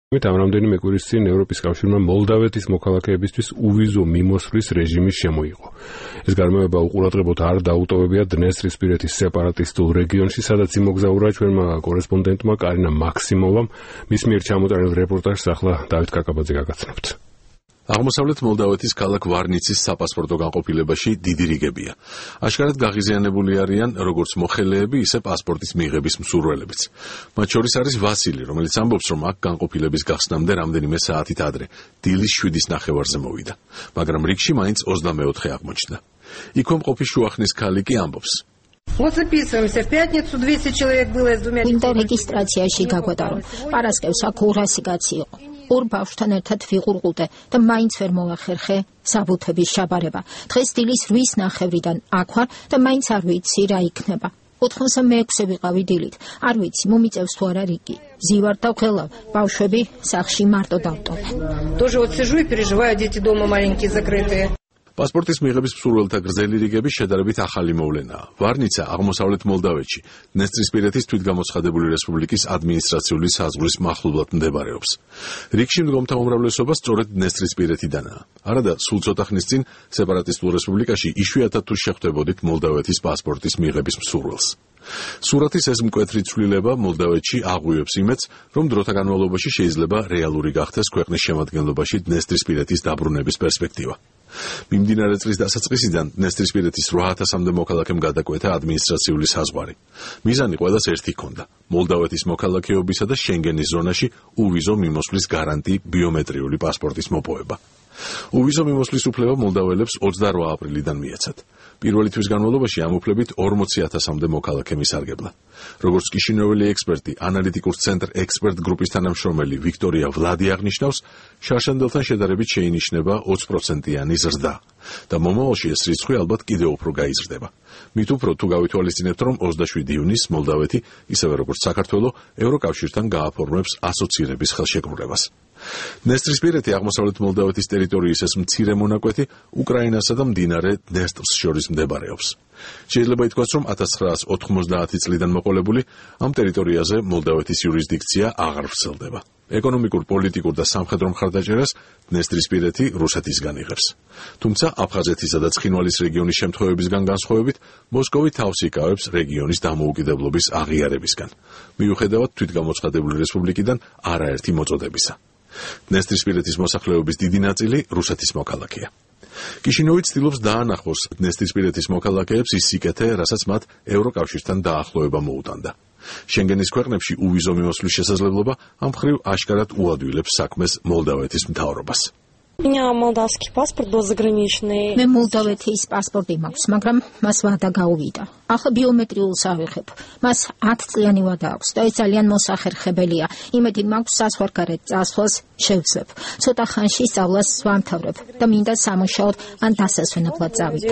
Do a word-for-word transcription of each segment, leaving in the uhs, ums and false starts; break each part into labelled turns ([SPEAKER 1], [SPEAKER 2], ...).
[SPEAKER 1] ამ რამდენიმე კვირის წინ ევროპის კავშირმა მოლდავეთის მოქალაქეებისთვის უვიზო მიმოსვლის რეჟიმი შემოიღო. ეს გარემოება უყურადღებოდ არ დაუტოვებია დნესტრისპირეთის სეპარატისტულ რეგიონში, სადაც იმოგზაურა ჩვენმა კორესპონდენტმა კარინა მაქსიმოვამ. მის მიერ ჩამოტანილ რეპორტაჟს ახლა დავით კაკაბაძე გაგაცნობთ.
[SPEAKER 2] აღმოსავლეთ მოლდავეთის ქალაქ ვარნიცის საპასპორტო განყოფილებაში დიდი რიგებია. აშკარად გაღიზიანებული არიან როგორც მოხელეები, ისე პასპორტის მიღების მსურველებიც. მათ შორის არის ვასილი, რომელიც ამბობს, რომ აქ განყოფილების გახსნამდე რამდენიმე საათით ადრე, დილის შვიდის ნახევარზე მოვიდა. მაგრამ რიგში მაინც ოცდამეოთხე აღმოჩნდა. იქვე მყოფი შუახნის ქალი კი ამბობს.
[SPEAKER 3] Ვინდა რეგისტრაციაში გაგვატარო. პარასკევს აქ ორასი კაცი იყო. ორ ბავშვთან ერთად ვიყურყულდე და მაინც ვერ მოვახერხე საბუთების შაბარება. დღეს დილის რვის ნახევრიდან აქ ვარ და მაინც არ ვიცი რა იქნება. ოთხმოცდამეექვსე ვიყავი დილით. არ ვიცი, მომიწევს თუ არა რიგი. ზივარ და ღელავ, ბავშვები სახლში მარტო დავტოვე.
[SPEAKER 2] პასპორტის მიღების მსურველთა გრძელი რიგები შედარებით ახალი მოვლენაა. ვარნიცა აღმოსავლეთ მოლდავეთში, დნესტრისპირეთის თვითგამოცხადებული რესპუბლიკის ადმინისტრაციული საზღვრის მახლობლად მდებარეობს. რიგში მდგომთა უმრავლესობა სწორედ დნესტრისპირეთიდანაა. არადა სულ ცოტა ხნის წინ სეპარატისტულ რესპუბლიკაში იშვიათად თუ შეხვდებოდით მოლდავეთის პასპორტის მიღების მსურველს. სურათის ეს მკვეთრი ცვლილება მოლდავეთში აღვივებს იმედს, რომ დროთა განმავლობაში შეიძლება რეალური გახდეს ქვეყნის შემადგენლობაში დნესტრისპირეთის დაბრუნების პერსპექტივა. მიმდინარე წლის დასაწყისიდან დნესტრისპირეთის რვა ათასამდე მოქალაქემ გადაკვეთა ადმინისტრაციული საზღვარი. მიზანი ყველას ერთი ჰქონდა: მოლდავეთის მოქალაქეობისა და შენგენის ზონაში უვიზო მიმოსვლის გარანტი ბიომეტრიული პასპორტის მოპოვება. უვიზო მიმოსვლის უფლება მოლდაველებს ოცდარვა აპრილიდან მიეცათ. პირველი თვის განმავლობაში ამ უფლებით ორმოცი ათასამდე მოქალაქემ ისარგებლა. როგორც კიშინოველი ექსპერტი, ანალიტიკურ ცენტრ ექსპერტ გრუპის თანამშრომელი ვიქტორია ვლადი აღნიშნავს, შარშანდელთან შედარებით შეინიშნება ოცი პროცენტიანი ზრდა და მომავალში ეს რიცხვი ალბათ კიდევ უფრო გაიზრდება. მით უფრო თუ გავითვალისწინებთ, რომ ოცდაშვიდი ივნისს მოლდავეთი, ისევე როგორც საქართველო, ევროკავშირთან გააფორმებს ასოცირების ხელშეკრულებას. დნესტრისპირეთი აღმოსავლეთ მოლდავეთის ტერიტორიის ეს მცირე მონაკვეთი უკრაინასა და მდინარე დნესტრს შორის მდებარეობს. შეიძლება ითქვას, რომ ათას ცხრაას ოთხმოცდაათი წლიდან მოყოლებული ამ ტერიტორიაზე მოლდავეთის იურისდიქცია აღარ ვრცელდება. ეკონომიკურ, პოლიტიკურ და სამხედრო მხარდაჭერას დნესტრისპირეთი რუსეთისგან იღებს. თუმცა აფხაზეთისა და ცხინვალის რეგიონის შემთხვევებისგან განსხვავებით, მოსკოვი თავს იკავებს რეგიონის დამოუკიდებლობის აღიარებისგან, მიუხედავად თვითგამოცხადებული რესპუბლიკიდან არაერთი მოწოდებისა. დნესტრისპირეთის მოსახლეობის დიდი ნაწილი რუსეთის მოქალაქეა. კიშინოვი ცდილობს დაანახოს დნესტრისპირეთის მოქალაქეებს ის სიკეთე, რასაც მათ ევროკავშირთან დაახლოება მოუტანდა. შენგენის ქვეყნებში უვიზო მიმოსვლის შესაძლებლობა ამ მხრივ აშკარად უადვილებს საქმეს მოლდავეთის მთავრობას.
[SPEAKER 3] მე მოლდავეთის პასპორტი მაქვს, მაგრამ მას ვადა გაუვიდა. ახლა ბიომეტრიულს ავიღებ. მას ათი წლიანი ვადა აქვს და ეს ძალიან მოსახერხებელია. იმედი მაქვს საზღვარგარეთ წასვლას შევძლებ. ცოტა ხანში სწავლას ვამთავრებ და მინდა სამუშაოდ ან დასასვენებლად წავიდე.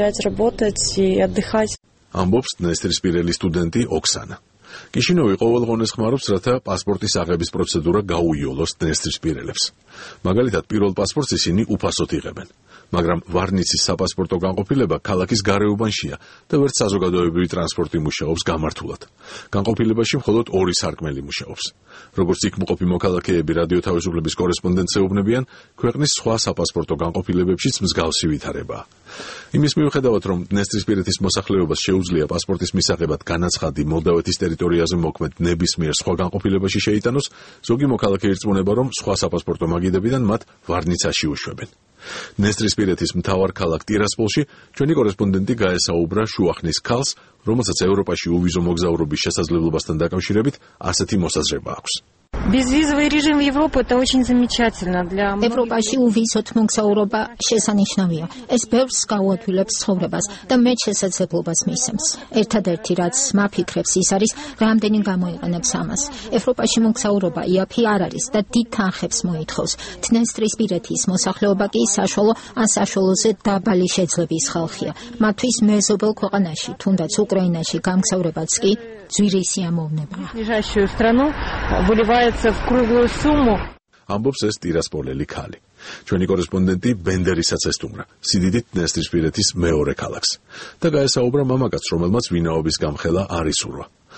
[SPEAKER 2] ამბობს დნესტრისპირელი სტუდენტი ოქსანა. კიშინოვი ყოველღონეს ხმარობს, რათა პასპორტის აღების პროცედურა გაუიოლოს დნესტრისპირელებს. მაგალითად, პირველ პასპორტს ისინი უფასოდ იღებენ. მაგრამ ვარნიცის საპასპორტო განყოფილება ქალაქის გარეუბანშია და ვერც საზოგადოებრივი ტრანსპორტი მუშაობს გამართულად. განყოფილებაში მხოლოდ ორი სარკმელი მუშაობს. როგორც იქ მყოფი მოქალაქეები რადიო თავისუფლების კორესპონდენტს ეუბნებიან, ქვეყნის სხვა საპასპორტო განყოფილებებშიც მსგავსი ვითარებაა. იმის მიუხედავად, რომ დნესტრისპირეთის მოსახლეობას შეუძლია პასპორტის მისაღებად განაცხადი მოლდავეთის ტერიტორიაზე მოქმედ ნებისმიერ სხვა განყოფილებაში შეიტანოს, ზოგი მოქალაქე ირწმუნება, რომ სხვა საპასპორტო მაგიდებიდან მათ ვარნიცაში უშვებენ. დნესტრისპირეთის მთავარ ქალაქ ტირასპოლში ჩვენი კორესპონდენტი გაესაუბრა შუახნის ქალს, რომელსაც ევროპაში უვიზო მოგზაურობის შესაძლებლობასთან დაკავშირებით ასეთი მოსაზრება აქვს.
[SPEAKER 4] Безвизовый режим Европы это очень замечательно для
[SPEAKER 3] ევროპაში უვიზოთ მოგზაურობა შესანიშნავია. ეს ბევრს გაუადვილებს ცხოვრებას და მე შესაძლებლობას მისცემს. ერთადერთი რაც მაფიქრებს ის არის, რამდენი გამოიყენებს ამას. ევროპაში მოგზაურობა იაფი არ არის და დიდ თანხებს მოითხოვს. დნესტრისპირეთის მოსახლეობა კი საშუალო ან საშუალოზე დაბალი შეძლების ხალხია. მათთვის მეზობელ ქვეყანაში, თუნდაც უკრაინაში გამგზავრებაც კი ძვირისი ამოვნებაა.
[SPEAKER 4] ближайшую страну выливается в круглую сумму.
[SPEAKER 2] ამბობს ეს ტირასპოლელი ქალი. ჩვენი კორესპონდენტი ბენდერისაც ესტუმრა, სიდიდით დნესტრისპირეთის მეორე ქალაქს და გაესაუბრა მამაკაცს, რომელმაც ვინაობის გამხელა არ ისურვა.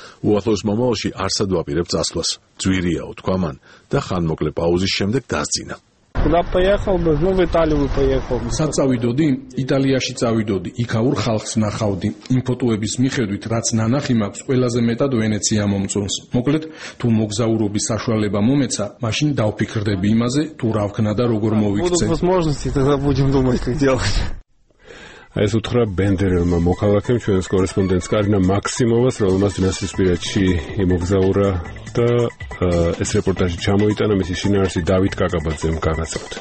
[SPEAKER 2] უახლოეს მომავალში არსად ვაპირებ წასვლას. ძვირიაო, თქვა მან და ხანმოკლე პაუზის შემდეგ დასძინა.
[SPEAKER 5] Куда поехал бы? Ну, в Италию бы поехал.
[SPEAKER 6] Სად წავიდოდი? იტალიაში წავიდოდი. იქაურ ხალხს ნახავდი. იმ ფოტოების მიხედვით, რაც ნანახი მაქვს, ყველაზე მეტად ვენეცია მომწონს. მოკლედ, თუ მოგზაურობის საშუალება მომეცა, მაშინ დავფიქრდები იმაზე, თუ რა ვქნა და როგორ მოვიქცე.
[SPEAKER 5] Будут возможности, тогда будем думать, как делать.
[SPEAKER 1] ეს უთხრა ბენდერელმა მოქალაქემ ჩვენს კორესპონდენტს კარინა მაქსიმოვას, რომელმაც დნესტრისპირეთში იმოგზაურა და ეს რეპორტაჟი ჩამოიტანა მისი შინაარსი დავით კაკაბაძემ. გაგაცნობთ.